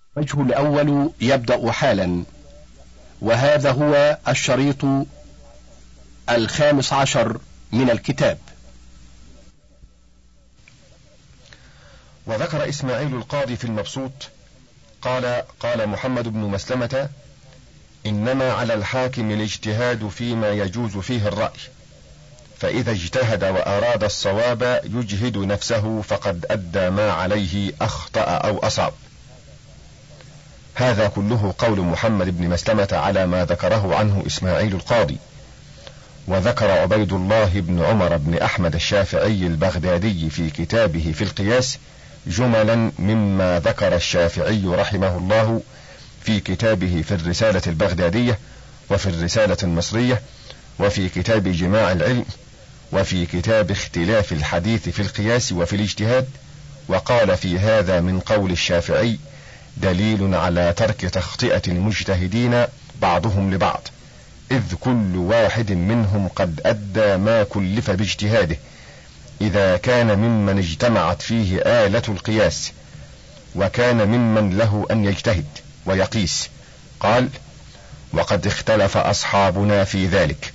الوجه الأول يبدأ حالا، وهذا هو الشريط 15 من الكتاب. وذكر إسماعيل القاضي في المبسوط قال محمد بن مسلمة: إنما على الحاكم الاجتهاد فيما يجوز فيه الرأي، فإذا اجتهد وأراد الصواب يجهد نفسه فقد أدى ما عليه أخطأ أو أصاب. هذا كله قول محمد بن مسلمة على ما ذكره عنه إسماعيل القاضي. وذكر عبيد الله بن عمر بن أحمد الشافعي البغدادي في كتابه في القياس جملا مما ذكر الشافعي رحمه الله في كتابه في الرسالة البغدادية، وفي الرسالة المصرية، وفي كتاب جماع العلم، وفي كتاب اختلاف الحديث في القياس وفي الاجتهاد. وقال في هذا من قول الشافعي دليل على ترك تخطئة المجتهدين بعضهم لبعض، إذ كل واحد منهم قد أدى ما كلف باجتهاده إذا كان ممن اجتمعت فيه آلة القياس، وكان ممن له أن يجتهد ويقيس. قال: وقد اختلف أصحابنا في ذلك.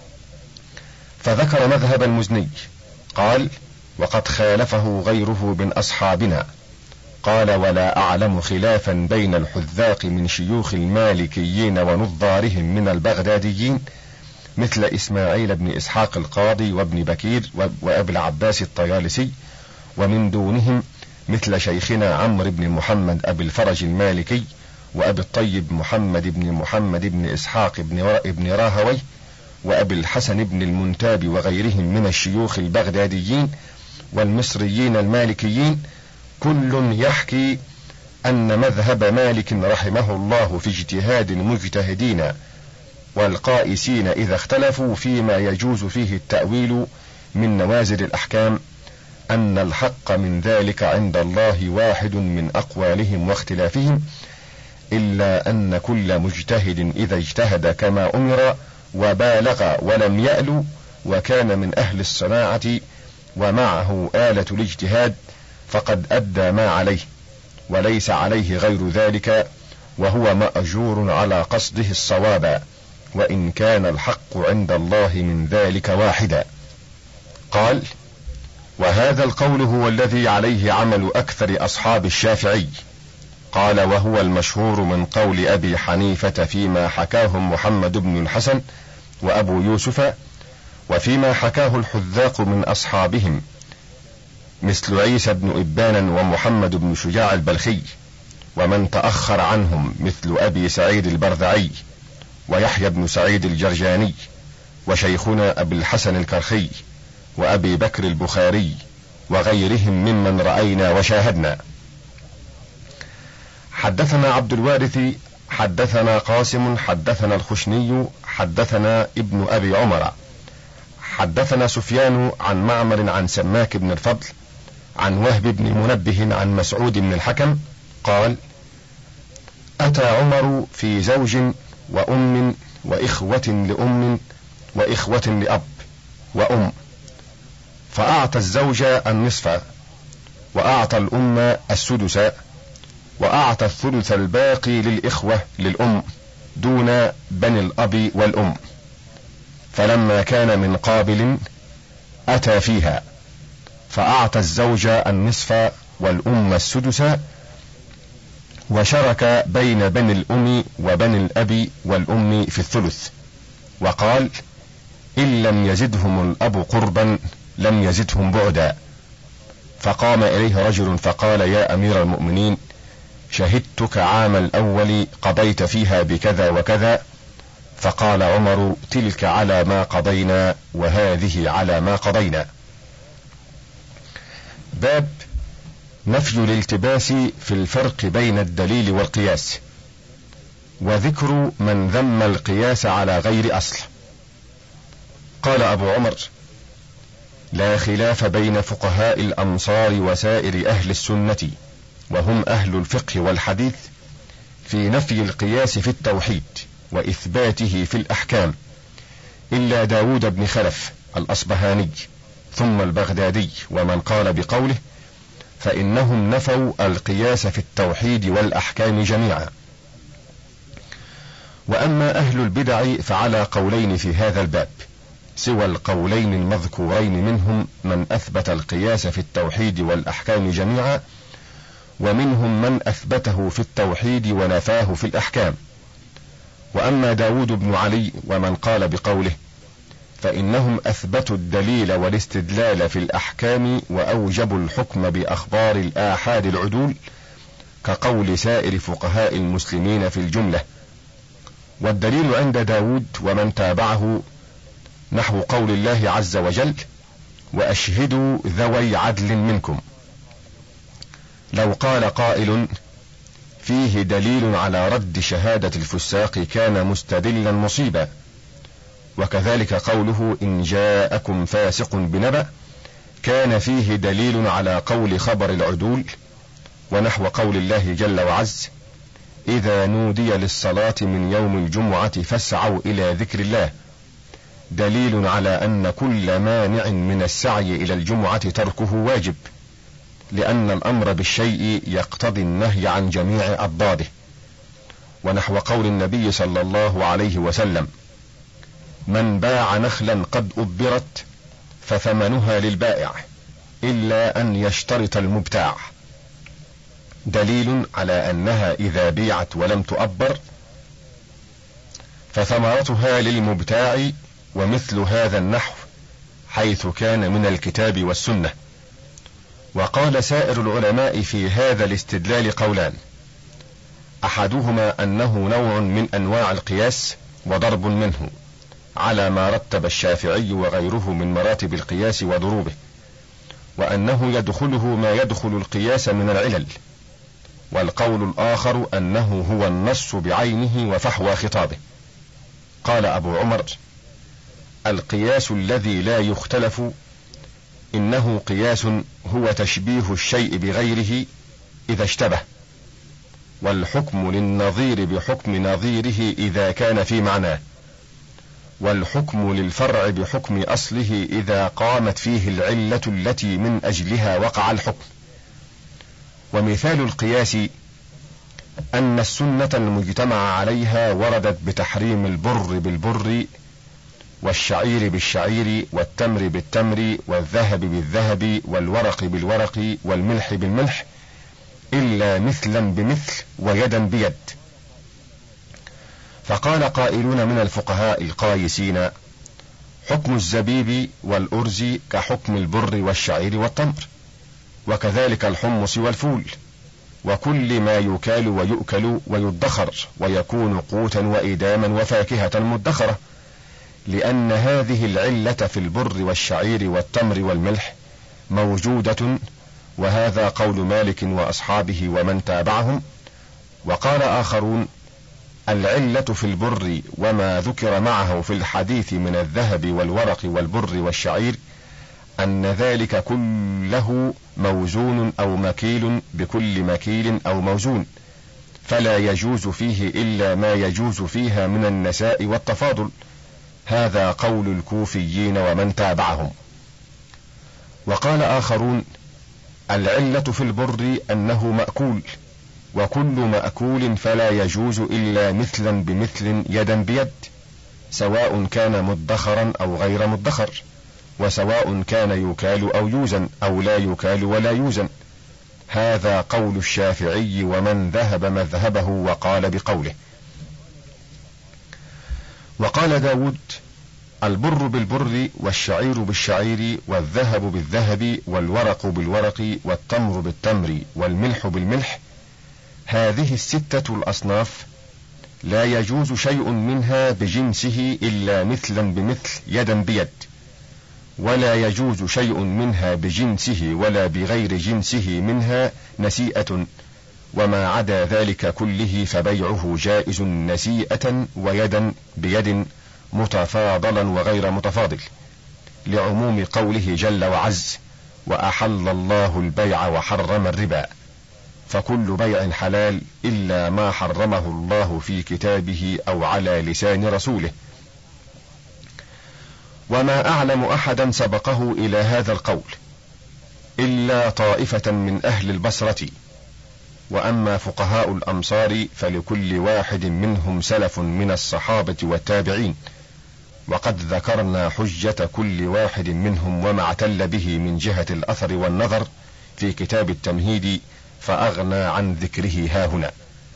فذكر مذهب المزني. قال: وقد خالفه غيره من أصحابنا. قال: ولا أعلم خلافا بين الحذاق من شيوخ المالكيين ونظارهم من البغداديين مثل إسماعيل بن إسحاق القاضي وابن بكير وأبي العباس الطيالسي، ومن دونهم مثل شيخنا عمرو بن محمد أبي الفرج المالكي، وأبي الطيب محمد بن إسحاق بن راهوي، وأبي الحسن بن المنتاب وغيرهم من الشيوخ البغداديين والمصريين المالكيين، كل يحكي أن مذهب مالك رحمه الله في اجتهاد المجتهدين والقائسين إذا اختلفوا فيما يجوز فيه التأويل من نوازل الأحكام أن الحق من ذلك عند الله واحد من أقوالهم واختلافهم، إلا أن كل مجتهد إذا اجتهد كما أمر وبالغ ولم يأل وكان من أهل الصناعة ومعه آلة الاجتهاد فقد أدى ما عليه، وليس عليه غير ذلك، وهو مأجور على قصده الصواب، وإن كان الحق عند الله من ذلك واحدا. قال: وهذا القول هو الذي عليه عمل أكثر أصحاب الشافعي. قال: وهو المشهور من قول أبي حنيفة فيما حكاهم محمد بن الحسن وأبو يوسف، وفيما حكاه الحذاق من أصحابهم مثل عيسى بن إبان ومحمد بن شجاع البلخي، ومن تأخر عنهم مثل أبي سعيد البرذعي ويحيى بن سعيد الجرجاني وشيخنا أبي الحسن الكرخي وأبي بكر البخاري وغيرهم ممن رأينا وشاهدنا. حدثنا عبد الوارث حدثنا قاسم حدثنا الخشني حدثنا ابن أبي عمر حدثنا سفيان عن معمر عن سماك بن الفضل عن وهب بن منبه عن مسعود بن الحكم قال: أتى عمر في زوج وأم وإخوة لأم وإخوة لأب وأم، فأعطى الزوج النصف، وأعطى الأم السدس، وأعطى الثلث الباقي للإخوة للأم دون بني الأب والأم. فلما كان من قابل أتى فيها فأعطى الزوج النصف والأم السدس، وشرك بين بني الأم وبني الأب والأم في الثلث، وقال: إن لم يزدهم الأب قربا لم يزدهم بعدا. فقام إليه رجل فقال: يا أمير المؤمنين، شهدتك عام الأول قضيت فيها بكذا وكذا. فقال عمر: تلك على ما قضينا وهذه على ما قضينا. باب نفي الالتباس في الفرق بين الدليل والقياس، وذكر من ذم القياس على غير أصل. قال أبو عمر: لا خلاف بين فقهاء الأمصار وسائر أهل السنة وهم أهل الفقه والحديث في نفي القياس في التوحيد وإثباته في الأحكام، إلا داود بن خلف الأصبهاني ثم البغدادي، ومن قال بقوله: فإنهم نفوا القياس في التوحيد والأحكام جميعا. وأما أهل البدع فعلى قولين في هذا الباب، سوى القولين المذكورين منهم من أثبت القياس في التوحيد والأحكام جميعا، ومنهم من أثبته في التوحيد ونفاه في الأحكام. وأما داود بن علي ومن قال بقوله فإنهم أثبتوا الدليل والاستدلال في الأحكام وأوجبوا الحكم بأخبار الآحاد العدول، كقول سائر فقهاء المسلمين في الجملة. والدليل عند داود ومن تابعه نحو قول الله عز وجل: وأشهدوا ذوي عدل منكم. لو قال قائل فيه دليل على رد شهادة الفساق كان مستدلا مصيبا، وكذلك قوله إن جاءكم فاسق بنبأ كان فيه دليل على قول خبر العدول، ونحو قول الله جل وعز: إذا نودي للصلاة من يوم الجمعة فاسعوا إلى ذكر الله، دليل على أن كل مانع من السعي إلى الجمعة تركه واجب، لأن الأمر بالشيء يقتضي النهي عن جميع أضداده. ونحو قول النبي صلى الله عليه وسلم: من باع نخلا قد أبرت فثمنها للبائع إلا أن يشترط المبتاع، دليل على أنها إذا بيعت ولم تؤبر فثمرتها للمبتاع. ومثل هذا النحو حيث كان من الكتاب والسنة. وقال سائر العلماء في هذا الاستدلال قولان: أحدهما أنه نوع من أنواع القياس وضرب منه، على ما رتب الشافعي وغيره من مراتب القياس وضروبه، وأنه يدخله ما يدخل القياس من العلل. والقول الآخر أنه هو النص بعينه وفحوى خطابه. قال أبو عمر: القياس الذي لا يختلف إنه قياس هو تشبيه الشيء بغيره إذا اشتبه، والحكم للنظير بحكم نظيره إذا كان في معناه، والحكم للفرع بحكم أصله إذا قامت فيه العلة التي من أجلها وقع الحكم. ومثال القياس أن السنة المجتمع عليها وردت بتحريم البر بالبر والشعير بالشعير والتمر بالتمر والذهب بالذهب والورق بالورق والملح بالملح، إلا مثلا بمثل ويدا بيد. فقال قائلون من الفقهاء القايسين: حكم الزبيب والأرز كحكم البر والشعير والتمر، وكذلك الحمص والفول، وكل ما يكال ويؤكل ويدخر ويكون قوتا وإداما وفاكهة مدخرة، لأن هذه العلة في البر والشعير والتمر والملح موجودة. وهذا قول مالك وأصحابه ومن تابعهم. وقال آخرون: العلة في البر وما ذكر معه في الحديث من الذهب والورق والبر والشعير أن ذلك كله موزون أو مكيل بكل مكيل أو موزون، فلا يجوز فيه إلا ما يجوز فيها من النساء والتفاضل. هذا قول الكوفيين ومن تابعهم. وقال آخرون: العلة في البر أنه مأكول، وكل مأكول فلا يجوز إلا مثلا بمثل يدا بيد، سواء كان مدخرا أو غير مدخر، وسواء كان يكال أو يوزن أو لا يكال ولا يوزن. هذا قول الشافعي ومن ذهب مذهبه وقال بقوله. وقال داود: البر بالبر والشعير بالشعير والذهب بالذهب والورق بالورق والتمر بالتمر والملح بالملح، هذه الستة الأصناف لا يجوز شيء منها بجنسه إلا مثلا بمثل يدا بيد، ولا يجوز شيء منها بجنسه ولا بغير جنسه منها نسيئة، وما عدا ذلك كله فبيعه جائز نسيئة ويدا بيد متفاضلا وغير متفاضل، لعموم قوله جل وعز: وأحل الله البيع وحرم الربا، فكل بيع حلال إلا ما حرمه الله في كتابه أو على لسان رسوله. وما أعلم أحدا سبقه إلى هذا القول، إلا طائفة من أهل البصرة، وأما فقهاء الأمصار فلكل واحد منهم سلف من الصحابة والتابعين، وقد ذكرنا حجة كل واحد منهم وما اعتل به من جهة الأثر والنظر في كتاب التمهيد، فأغنى عن ذكره هاهنا.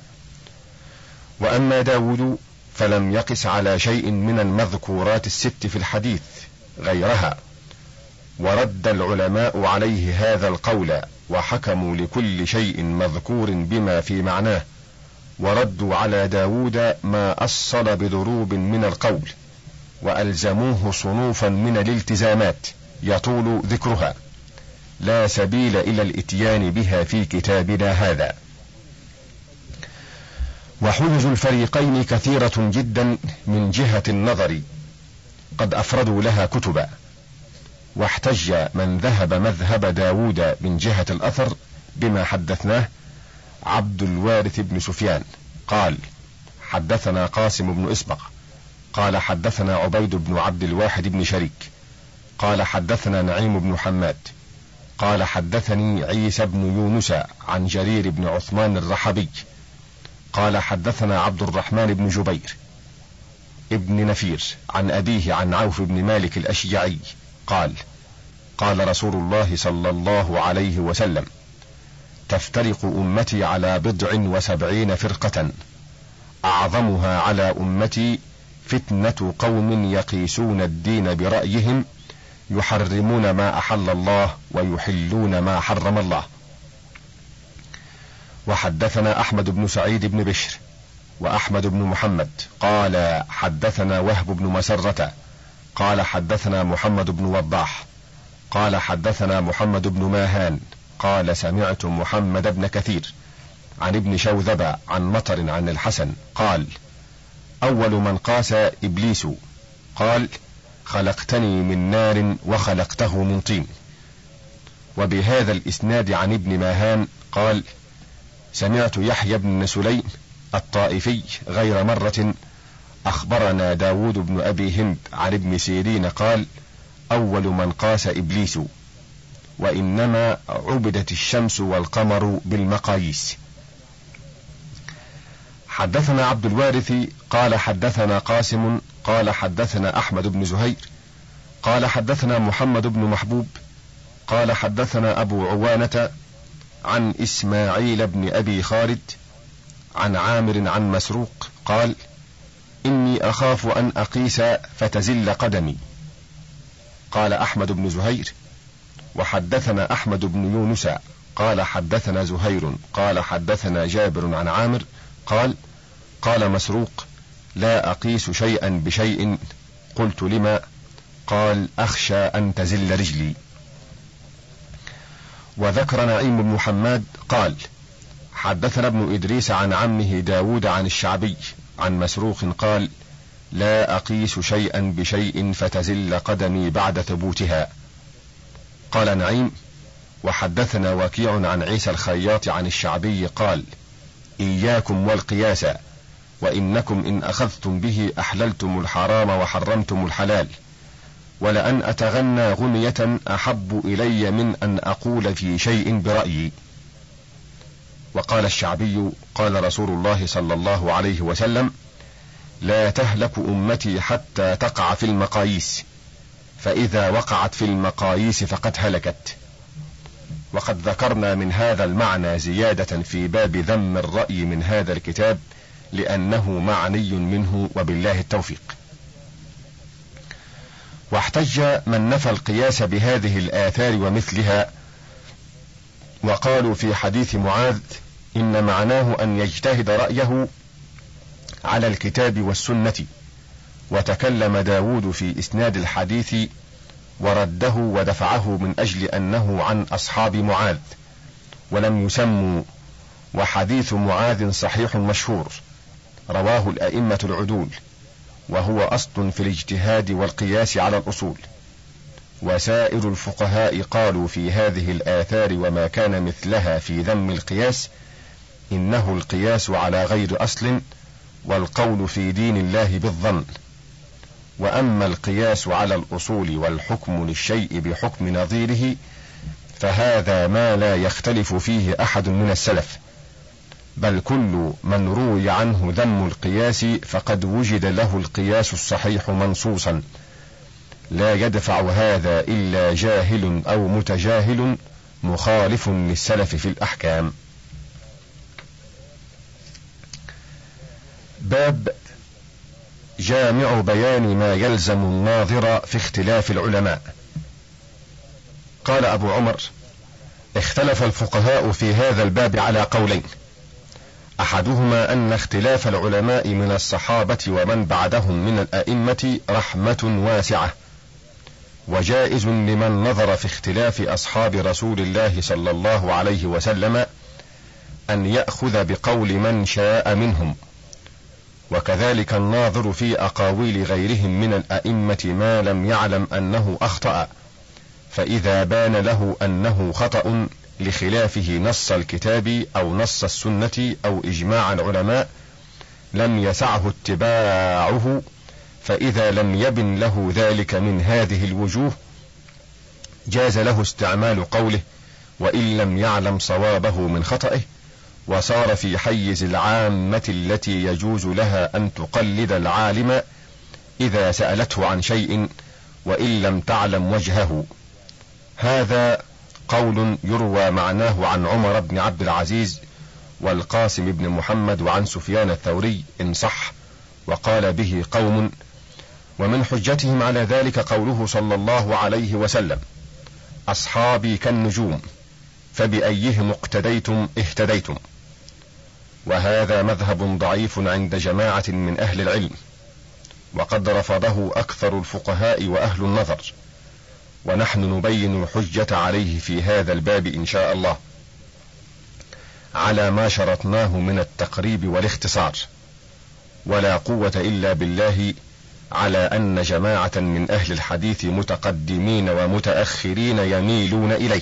وأما داود فلم يقس على شيء من المذكورات الست في الحديث غيرها، ورد العلماء عليه هذا القول، وحكموا لكل شيء مذكور بما في معناه، وردوا على داود ما أصل بضروب من القول، وألزموه صنوفا من الالتزامات يطول ذكرها، لا سبيل إلى الإتيان بها في كتابنا هذا. وحجج الفريقين كثيرة جدا من جهة النظر، قد أفردوا لها كتبا. واحتج من ذهب مذهب داود من جهة الأثر بما حدثناه عبد الوارث بن سفيان قال: حدثنا قاسم بن إسبق قال حدثنا عبيد بن عبد الواحد بن شريك قال حدثنا نعيم بن حماد قال حدثني عيسى بن يونس عن جرير بن عثمان الرحبي قال حدثنا عبد الرحمن بن جبير ابن نفير عن أبيه عن عوف بن مالك الأشجعي قال: قال رسول الله صلى الله عليه وسلم: تفترق أمتي على 79 فرقة، أعظمها على أمتي فتنة قوم يقيسون الدين برأيهم، يحرمون ما أحل الله ويحلون ما حرم الله. وحدثنا أحمد بن سعيد بن بشر وأحمد بن محمد قال حدثنا وهب بن مسرة قال حدثنا محمد بن وضاح قال حدثنا محمد بن ماهان قال سمعت محمد بن كثير عن ابن شوذب عن مطر عن الحسن قال: أول من قاس إبليس قال: خلقتني من نار وخلقته من طين. وبهذا الإسناد عن ابن ماهان قال: سمعت يحيى بن سليم الطائفي غير مرة أخبرنا داود بن أبي هند عن ابن سيرين قال: أول من قاس إبليس، وإنما عبدت الشمس والقمر بالمقاييس. حدثنا عبد الوارث قال حدثنا قاسم قال حدثنا أحمد بن زهير قال حدثنا محمد بن محبوب قال حدثنا أبو عوانة عن إسماعيل بن أبي خالد عن عامر عن مسروق قال: إني أخاف أن أقيس فتزل قدمي. قال أحمد بن زهير: وحدثنا أحمد بن يونس قال حدثنا زهير قال حدثنا جابر عن عامر قال: قال مسروق: لا أقيس شيئا بشيء. قلت: لما؟ قال: أخشى أن تزل رجلي. وذكر نعيم بن حماد قال: حدثنا ابن إدريس عن عمه داود عن الشعبي عن مسروق قال: لا أقيس شيئا بشيء فتزل قدمي بعد ثبوتها. قال نعيم: وحدثنا وكيع عن عيسى الخياط عن الشعبي قال: إياكم والقياس، وإنكم إن أخذتم به أحللتم الحرام وحرمتم الحلال، ولأن أتغنى غنية أحب إلي من أن أقول في شيء برأيي. وقال الشعبي: قال رسول الله صلى الله عليه وسلم: لا تهلك أمتي حتى تقع في المقاييس، فإذا وقعت في المقاييس فقد هلكت. وقد ذكرنا من هذا المعنى زيادة في باب ذم الرأي من هذا الكتاب، لأنه معني منه، وبالله التوفيق. واحتج من نفى القياس بهذه الآثار ومثلها، وقالوا في حديث معاذ إن معناه أن يجتهد رأيه على الكتاب والسنة. وتكلم داود في إسناد الحديث ورده ودفعه من أجل أنه عن أصحاب معاذ ولم يسموا، وحديث معاذ صحيح مشهور رواه الأئمة العدول، وهو أصل في الاجتهاد والقياس على الأصول. وسائر الفقهاء قالوا في هذه الآثار وما كان مثلها في ذم القياس إنه القياس على غير أصل، والقول في دين الله بالظن. وأما القياس على الأصول والحكم للشيء بحكم نظيره فهذا ما لا يختلف فيه أحد من السلف، بل كل من روي عنه ذم القياس فقد وجد له القياس الصحيح منصوصا، لا يدفع هذا إلا جاهل أو متجاهل مخالف للسلف في الأحكام. باب جامع بيان ما يلزم الناظر في اختلاف العلماء. قال أبو عمر: اختلف الفقهاء في هذا الباب على قولين، أحدهما أن اختلاف العلماء من الصحابة ومن بعدهم من الأئمة رحمة واسعة، وجائز لمن نظر في اختلاف أصحاب رسول الله صلى الله عليه وسلم أن يأخذ بقول من شاء منهم، وكذلك الناظر في أقاويل غيرهم من الأئمة ما لم يعلم أنه أخطأ، فإذا بان له أنه خطأ لخلافه نص الكتاب أو نص السنة أو إجماع العلماء لم يسعه اتباعه، فإذا لم يبن له ذلك من هذه الوجوه جاز له استعمال قوله وإن لم يعلم صوابه من خطئه، وصار في حيز العامة التي يجوز لها أن تقلد العالم إذا سألته عن شيء وإن لم تعلم وجهه. هذا قول يروى معناه عن عمر بن عبد العزيز والقاسم بن محمد وعن سفيان الثوري إن صح، وقال به قوم، ومن حجتهم على ذلك قوله صلى الله عليه وسلم: أصحابي كالنجوم فبأيهم اقتديتم اهتديتم. وهذا مذهب ضعيف عند جماعة من أهل العلم، وقد رفضه أكثر الفقهاء وأهل النظر، ونحن نبين الحجة عليه في هذا الباب إن شاء الله على ما شرطناه من التقريب والاختصار، ولا قوة إلا بالله على أن جماعة من أهل الحديث متقدمين ومتأخرين يميلون إليه.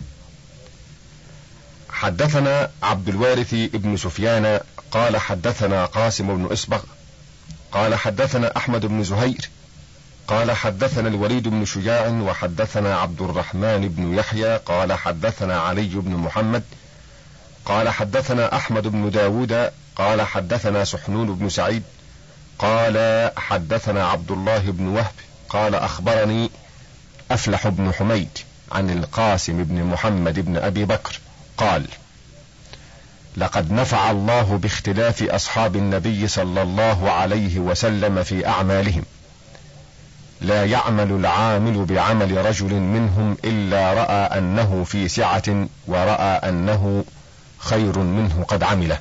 حدثنا عبد الوارث ابن سفيان قال حدثنا قاسم بن إصبغ قال حدثنا أحمد بن زهير قال حدثنا الوليد بن شجاع وحدثنا عبد الرحمن بن يحيى قال حدثنا علي بن محمد قال حدثنا أحمد بن داود قال حدثنا سحنون بن سعيد قال حدثنا عبد الله بن وهب قال أخبرني أفلح بن حميد عن القاسم بن محمد بن أبي بكر قال: لقد نفع الله باختلاف أصحاب النبي صلى الله عليه وسلم في أعمالهم، لا يعمل العامل بعمل رجل منهم إلا رأى أنه في سعة ورأى أنه خير منه قد عمله.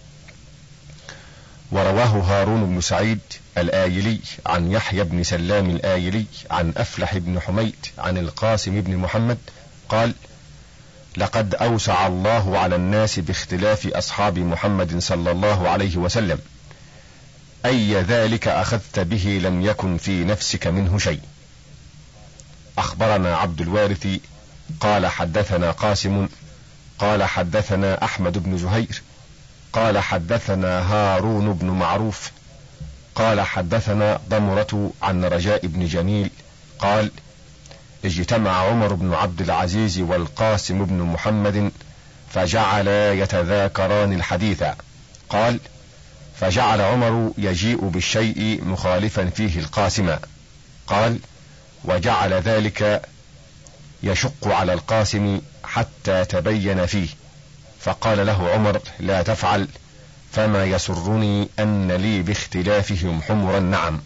ورواه هارون بن سعيد الآيلي عن يحيى بن سلام الآيلي عن أفلح بن حميد عن القاسم بن محمد قال: لقد أوسع الله على الناس باختلاف أصحاب محمد صلى الله عليه وسلم، أي ذلك أخذت به لم يكن في نفسك منه شيء. أخبرنا عبد الوارث قال حدثنا قاسم قال حدثنا أحمد بن زهير قال حدثنا هارون بن معروف قال حدثنا ضمرة عن رجاء بن جميل قال: اجتمع عمر بن عبد العزيز والقاسم بن محمد فجعلا يتذاكران الحديث. قال: فجعل عمر يجيء بالشيء مخالفا فيه القاسم. قال: وجعل ذلك يشق على القاسم حتى تبين فيه، فقال له عمر: لا تفعل، فما يسرني أن لي باختلافهم حمر النعم.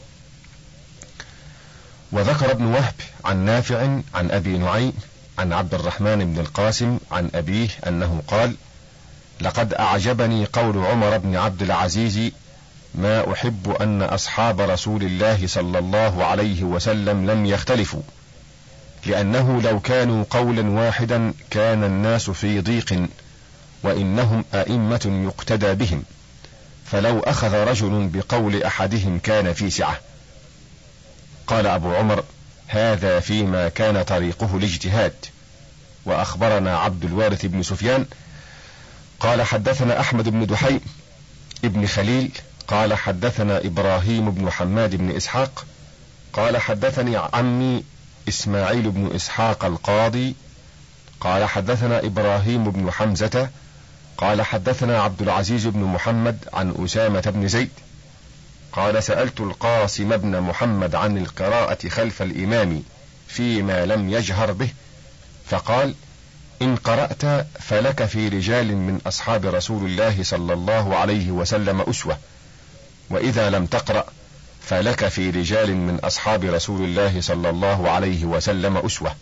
وذكر ابن وهب عن نافع عن أبي نعيم عن عبد الرحمن بن القاسم عن أبيه أنه قال: لقد أعجبني قول عمر بن عبد العزيز: ما أحب أن أصحاب رسول الله صلى الله عليه وسلم لم يختلفوا، لأنه لو كانوا قولا واحدا كان الناس في ضيق، وإنهم أئمة يقتدى بهم، فلو أخذ رجل بقول أحدهم كان في سعة. قال أبو عمر: هذا فيما كان طريقه الاجتهاد. وأخبرنا عبد الوارث بن سفيان قال حدثنا أحمد بن دحيم ابن خليل قال حدثنا إبراهيم بن حماد بن إسحاق قال حدثني عمي إسماعيل بن إسحاق القاضي قال حدثنا إبراهيم بن حمزة قال حدثنا عبد العزيز بن محمد عن أسامة بن زيد قال سألت القاسم بن محمد عن القراءة خلف الإمام فيما لم يجهر به، فقال: إن قرأت فلك في رجال من أصحاب رسول الله صلى الله عليه وسلم أسوة، وإذا لم تقرأ فلك في رجال من أصحاب رسول الله صلى الله عليه وسلم أسوة.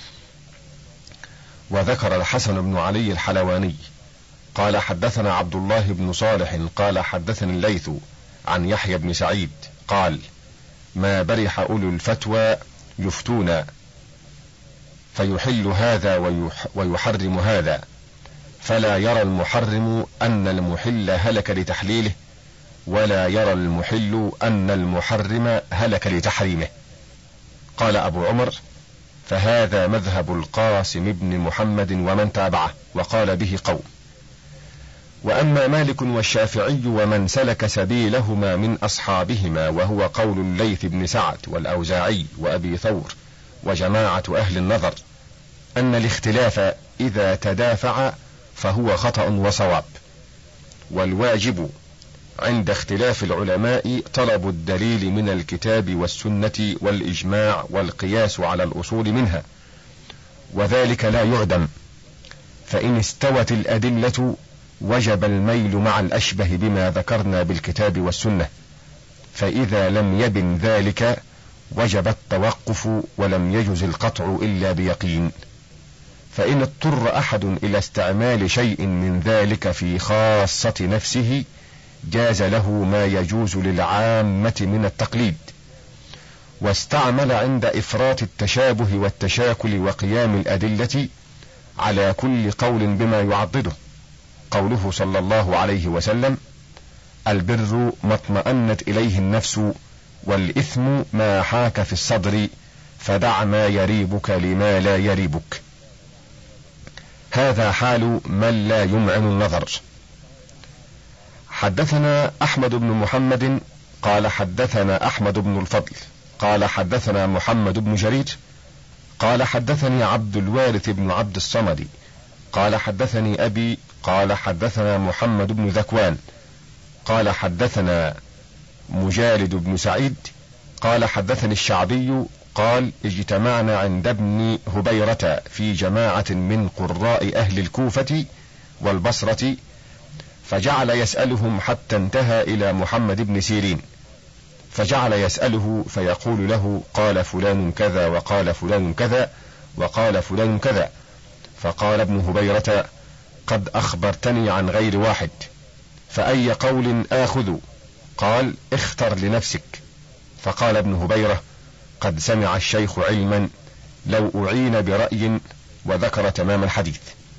وذكر الحسن بن علي الحلواني قال حدثنا عبد الله بن صالح قال حدثني الليث عن يحيى بن سعيد قال: ما برح أولو الفتوى يفتون فيحل هذا ويحرم هذا، فلا يرى المحرم أن المحل هلك لتحليله، ولا يرى المحل أن المحرم هلك لتحريمه. قال أبو عمر: فهذا مذهب القاسم بن محمد ومن تابعه، وقال به قوم. وأما مالك والشافعي ومن سلك سبيلهما من أصحابهما، وهو قول الليث بن سعد والأوزاعي وأبي ثور وجماعة أهل النظر، أن الاختلاف إذا تدافع فهو خطأ وصواب، والواجب عند اختلاف العلماء طلب الدليل من الكتاب والسنة والإجماع والقياس على الأصول منها، وذلك لا يعدم، فإن استوت الأدلة وجب الميل مع الأشبه بما ذكرنا بالكتاب والسنة، فإذا لم يبن ذلك وجب التوقف ولم يجز القطع إلا بيقين. فإن اضطر أحد إلى استعمال شيء من ذلك في خاصة نفسه جاز له ما يجوز للعامة من التقليد، واستعمل عند إفراط التشابه والتشاكل وقيام الأدلة على كل قول بما يعضده، قوله صلى الله عليه وسلم: البر ما اطمأنت إليه النفس، والإثم ما حاك في الصدر، فدع ما يريبك لما لا يريبك. هذا حال من لا يمعن النظر. حدثنا أحمد بن محمد قال حدثنا أحمد بن الفضل قال حدثنا محمد بن جرير قال حدثني عبد الوارث بن عبد الصمد قال حدثني أبي قال حدثنا محمد بن ذكوان قال حدثنا مجالد بن سعيد قال حدثني الشعبي قال: اجتمعنا عند ابن هبيرة في جماعة من قراء أهل الكوفة والبصرة، فجعل يسألهم حتى انتهى إلى محمد بن سيرين، فجعل يسأله فيقول له: قال فلان كذا وقال فلان كذا وقال فلان كذا. فقال ابن هبيرة: قد أخبرتني عن غير واحد، فأي قول آخذ؟ قال: اختر لنفسك. فقال ابن هبيرة: قد سمع الشيخ علما لو أعين برأي، وذكر تمام الحديث.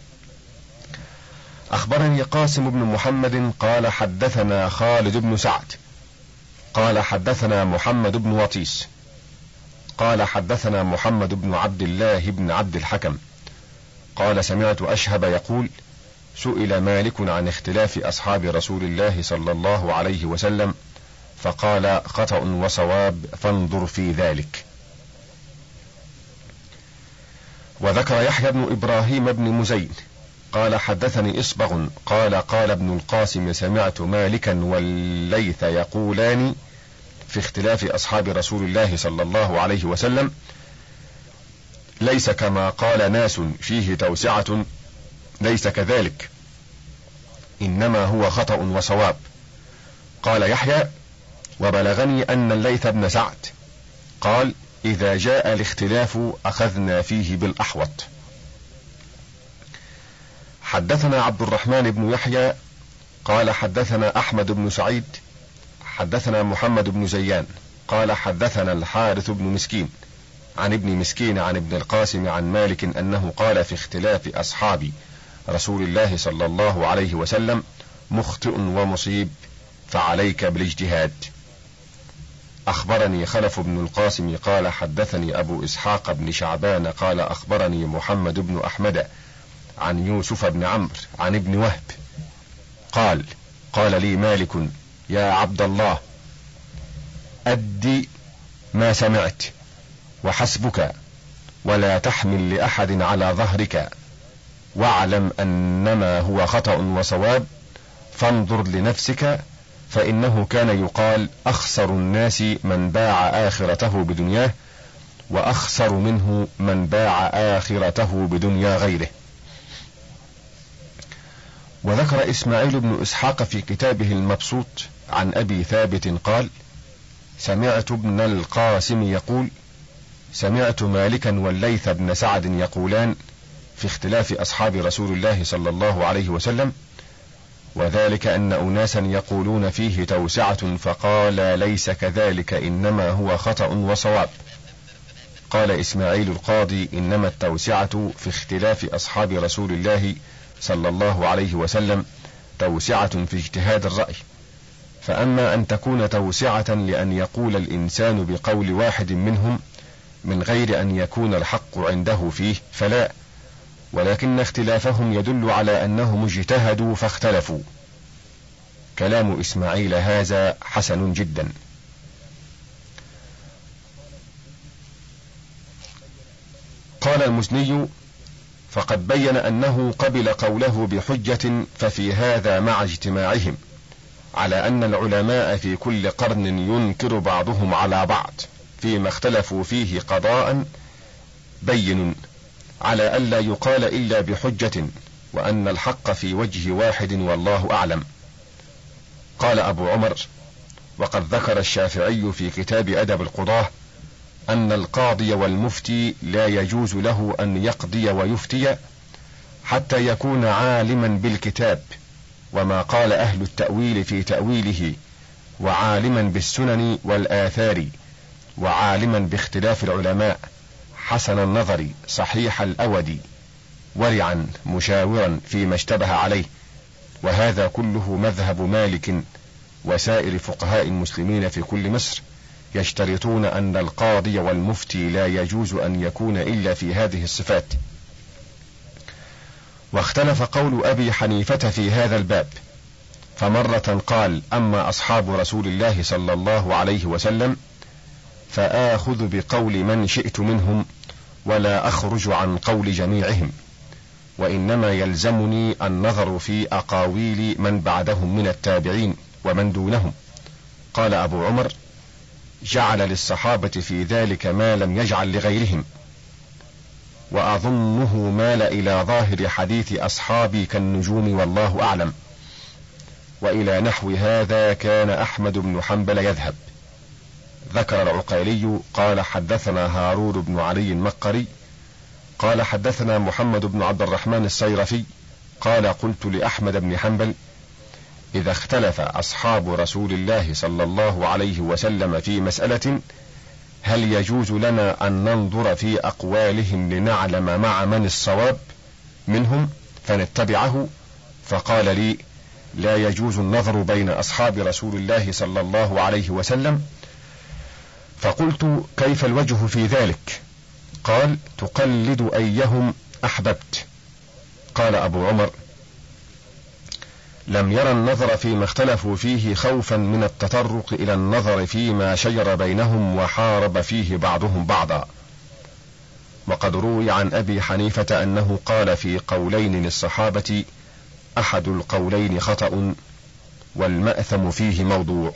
أخبرني قاسم بن محمد قال حدثنا خالد بن سعد قال حدثنا محمد بن وطيس قال حدثنا محمد بن عبد الله بن عبد الحكم قال: سمعت أشهب يقول: سئل مالك عن اختلاف أصحاب رسول الله صلى الله عليه وسلم، فقال: خطأ وصواب، فانظر في ذلك. وذكر يحيى بن إبراهيم بن مزين قال حدثني إصبغ قال: قال ابن القاسم: سمعت مالكا والليث يقولان في اختلاف أصحاب رسول الله صلى الله عليه وسلم: ليس كما قال ناس فيه توسعة، ليس كذلك، إنما هو خطأ وصواب. قال يحيى: وبلغني أن الليث بن سعد قال: إذا جاء الاختلاف أخذنا فيه بالأحوط. حدثنا عبد الرحمن بن يحيى قال حدثنا أحمد بن سعيد حدثنا محمد بن زيان قال حدثنا الحارث بن مسكين عن ابن مسكين عن ابن القاسم عن مالك أنه قال في اختلاف أصحاب رسول الله صلى الله عليه وسلم: مخطئ ومصيب، فعليك بالاجتهاد. أخبرني خلف بن القاسم قال حدثني أبو إسحاق بن شعبان قال أخبرني محمد بن أحمد عن يوسف بن عمرو عن ابن وهب قال: قال لي مالك: يا عبد الله، أدي ما سمعت وحسبك، ولا تحمل لأحد على ظهرك واعلم أنما هو خطأ وصواب، فانظر لنفسك، فإنه كان يقال أخسر الناس من باع آخرته بدنياه، وأخسر منه من باع آخرته بدنيا غيره. وذكر إسماعيل بن إسحاق في كتابه المبسوط عن أبي ثابت قال: سمعت ابن القاسم يقول: سمعت مالكا والليث بن سعد يقولان في اختلاف أصحاب رسول الله صلى الله عليه وسلم، وذلك أن أناسا يقولون فيه توسعة، فقال: ليس كذلك، إنما هو خطأ وصواب. قال إسماعيل القاضي: إنما التوسعة في اختلاف أصحاب رسول الله صلى الله عليه وسلم توسعة في اجتهاد الرأي، فأما أن تكون توسعة لأن يقول الإنسان بقول واحد منهم من غير أن يكون الحق عنده فيه فلا، ولكن اختلافهم يدل على أنهم اجتهدوا فاختلفوا. كلام إسماعيل هذا حسن جدا. قال المزني: فقد بين أنه قبل قوله بحجة، ففي هذا مع اجتماعهم على أن العلماء في كل قرن ينكر بعضهم على بعض فيما اختلفوا فيه قضاء بين على ألا يقال إلا بحجة، وأن الحق في وجه واحد والله أعلم. قال أبو عمر: وقد ذكر الشافعي في كتاب أدب القضاة أن القاضي والمفتي لا يجوز له أن يقضي ويفتي حتى يكون عالما بالكتاب وما قال أهل التأويل في تأويله، وعالما بالسنن والآثار، وعالما باختلاف العلماء، حسن النظر صحيح الأودي، ورعا مشاورا فيما اشتبه عليه. وهذا كله مذهب مالك وسائر فقهاء المسلمين في كل مصر، يشترطون أن القاضي والمفتي لا يجوز أن يكون إلا في هذه الصفات. واختلف قول أبي حنيفة في هذا الباب، فمرة قال: أما أصحاب رسول الله صلى الله عليه وسلم فآخذ بقول من شئت منهم ولا أخرج عن قول جميعهم، وإنما يلزمني النظر في أقاويل من بعدهم من التابعين ومن دونهم. قال أبو عمر: جعل للصحابة في ذلك ما لم يجعل لغيرهم، وأظنه مال إلى ظاهر حديث أصحابي كالنجوم والله أعلم. وإلى نحو هذا كان أحمد بن حنبل يذهب. ذكر العقيلي قال: حدثنا هارون بن علي المقري قال: حدثنا محمد بن عبد الرحمن السيرفي قال: قلت لأحمد بن حنبل: إذا اختلف أصحاب رسول الله صلى الله عليه وسلم في مسألة هل يجوز لنا أن ننظر في أقوالهم لنعلم مع من الصواب منهم فنتبعه؟ فقال لي: لا يجوز النظر بين أصحاب رسول الله صلى الله عليه وسلم. فقلت: كيف الوجه في ذلك؟ قال: تقلد أيهم أحببت. قال أبو عمر: لم يرى النظر فيما اختلفوا فيه خوفا من التطرق إلى النظر فيما شجر بينهم وحارب فيه بعضهم بعضا. وقد روي عن أبي حنيفة أنه قال في قولين للصحابة: أحد القولين خطأ والمأثم فيه موضوع.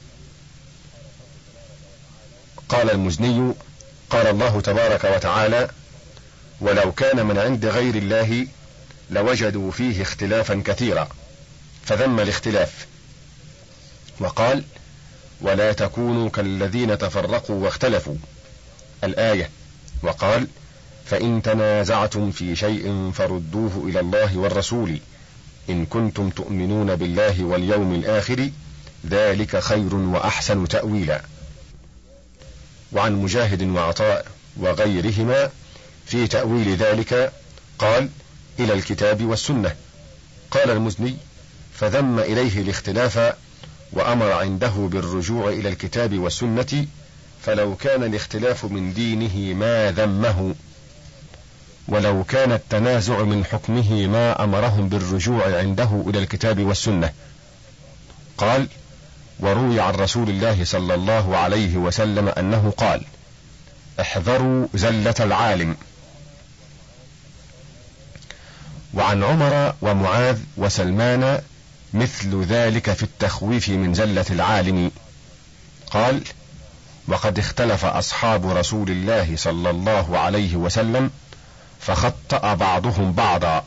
قال المزني: قال الله تبارك وتعالى: ولو كان من عند غير الله لوجدوا فيه اختلافا كثيرا، فذم الاختلاف. وقال: ولا تكونوا كالذين تفرقوا واختلفوا، الآية. وقال: فإن تنازعتم في شيء فردوه إلى الله والرسول إن كنتم تؤمنون بالله واليوم الآخر، ذلك خير وأحسن تأويلا. وعن مجاهد وعطاء وغيرهما في تأويل ذلك قال: إلى الكتاب والسنة. قال المزني: فذم إليه الاختلاف وأمر عنده بالرجوع إلى الكتاب والسنة، فلو كان الاختلاف من دينه ما ذمه، ولو كان التنازع من حكمه ما أمرهم بالرجوع عنده إلى الكتاب والسنة. قال: وروي عن رسول الله صلى الله عليه وسلم أنه قال: احذروا زلة العالم. وعن عمر ومعاذ وسلمان مثل ذلك في التخويف من زلة العالم. قال: وقد اختلف أصحاب رسول الله صلى الله عليه وسلم فخطأ بعضهم بعضا،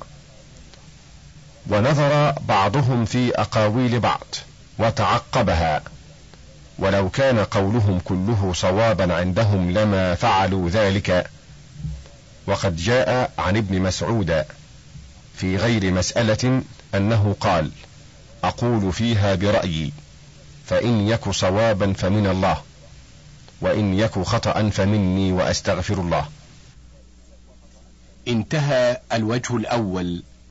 ونظر بعضهم في أقاويل بعض وتعقبها، ولو كان قولهم كله صوابا عندهم لما فعلوا ذلك. وقد جاء عن ابن مسعود في غير مسألة أنه قال: أقول فيها برأيي، فإن يك صوابا فمن الله، وإن يك خطأ فمني وأستغفر الله. انتهى الوجه الأول